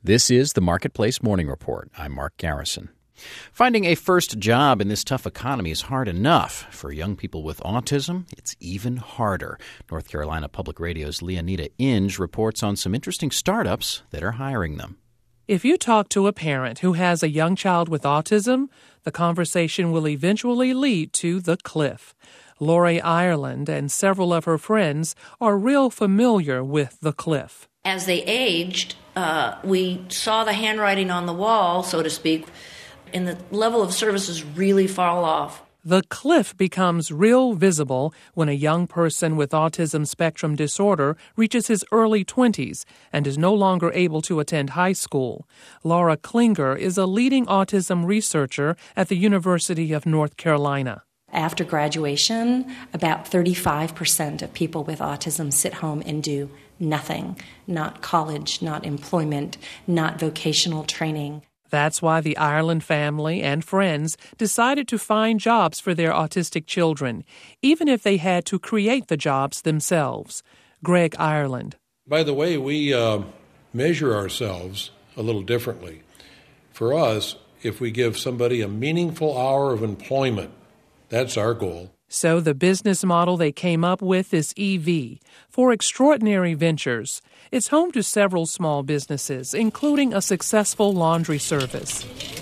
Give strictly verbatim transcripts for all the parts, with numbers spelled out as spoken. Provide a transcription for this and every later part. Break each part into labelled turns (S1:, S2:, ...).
S1: This is the Marketplace Morning Report. I'm Mark Garrison. Finding a first job in this tough economy is hard enough. For young people with autism, it's even harder. North Carolina Public Radio's Leonida Inge reports on some interesting startups that are hiring them.
S2: If you talk to a parent who has a young child with autism, the conversation will eventually lead to the cliff. Lori Ireland and several of her friends are real familiar with the cliff.
S3: As they aged, uh, we saw the handwriting on the wall, so to speak, and the level of services really fall off.
S2: The cliff becomes real visible when a young person with autism spectrum disorder reaches his early twenties and is no longer able to attend high school. Laura Klinger is a leading autism researcher at the University of North Carolina.
S4: After graduation, about thirty-five percent of people with autism sit home and do nothing. Not college, not employment, not vocational training.
S2: That's why the Ireland family and friends decided to find jobs for their autistic children, even if they had to create the jobs themselves. Greg Ireland.
S5: By the way, we uh, measure ourselves a little differently. For us, if we give somebody a meaningful hour of employment, that's our goal.
S2: So the business model they came up with is E V, for Extraordinary Ventures. It's home to several small businesses, including a successful laundry service.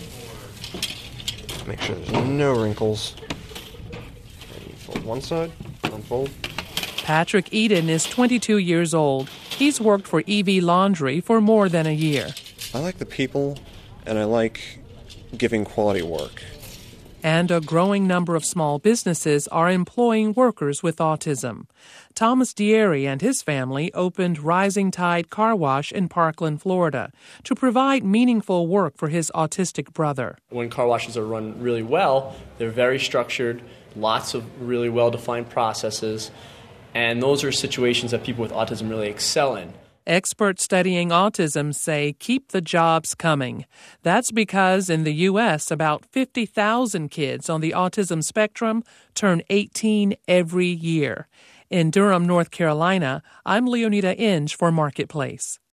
S6: Make sure there's no wrinkles. And fold one side, unfold.
S2: Patrick Eden is twenty-two years old. He's worked for E V Laundry for more than a year.
S6: I like the people, and I like giving quality work.
S2: And a growing number of small businesses are employing workers with autism. Thomas Dieri and his family opened Rising Tide Car Wash in Parkland, Florida, to provide meaningful work for his autistic brother.
S7: When car washes are run really well, they're very structured, lots of really well-defined processes, and those are situations that people with autism really excel in.
S2: Experts studying autism say keep the jobs coming. That's because in the U S, about fifty thousand kids on the autism spectrum turn eighteen every year. In Durham, North Carolina, I'm Leonida Inge for Marketplace.